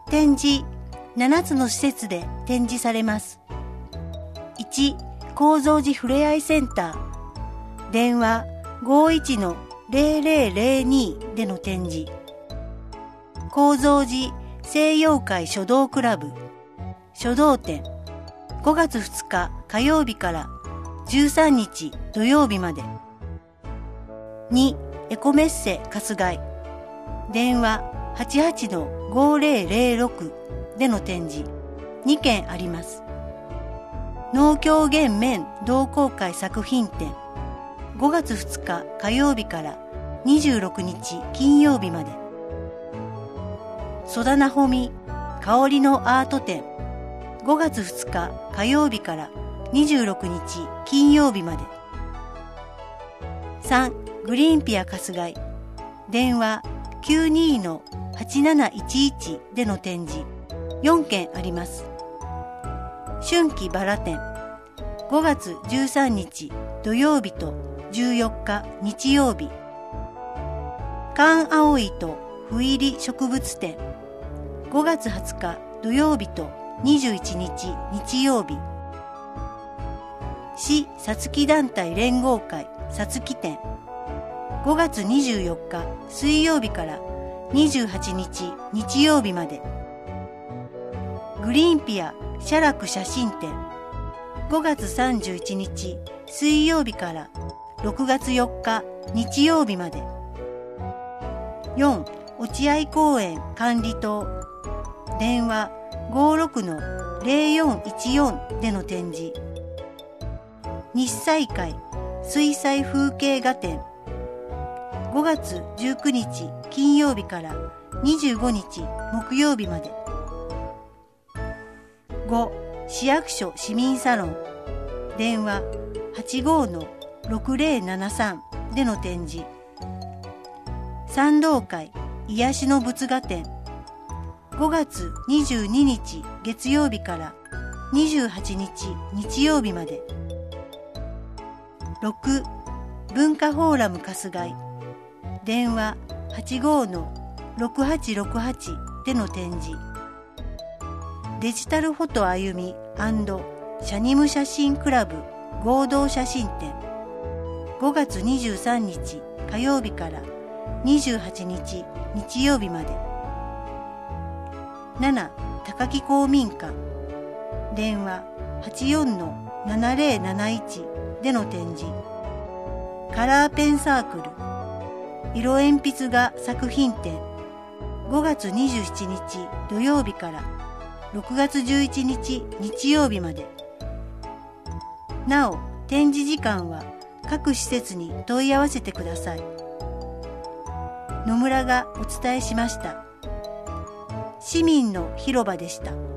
展示7つの施設で展示されます。1、高蔵寺ふれあいセンター、電話 51-0002 での展示。高蔵寺西洋会書道クラブ書道展、5月2日火曜日から13日土曜日まで。2、エコメッセ春日井、電話 88-5006 での展示2件あります。農協玄面同好会作品展、5月2日火曜日から26日金曜日まで。曽田なほみ香りのアート展、5月2日火曜日から26日金曜日まで。3、グリーンピア春日井、電話 92-8711 での展示4件あります。春季バラ展、5月13日土曜日と14日日曜日。寒葵と斑入り植物展、5月20日土曜日と21日日曜日。市さつき団体連合会さつき展、5月24日水曜日から28日日曜日まで。グリーンピア写楽写真展、5月31日水曜日から6月4日日曜日まで。4、落合公園管理棟、電話 56-0414 での展示。日彩会水彩風景画展、5月19日金曜日から25日木曜日まで。5、市役所市民サロン、電話 85-6073 での展示。賛同会癒しの仏画展、5月22日月曜日から28日日曜日まで。6、文化フォーラム春日井、電話 85-6868 での展示。デジタルフォト歩み&シャニム写真クラブ合同写真展、5月23日火曜日から28日日曜日まで。7、高木公民館、電話 84-7071 での展示。カラーペンサークル色鉛筆画作品展、5月27日土曜日から6月11日日曜日まで。なお、展示時間は各施設に問い合わせてください。野村がお伝えしました。市民の広場でした。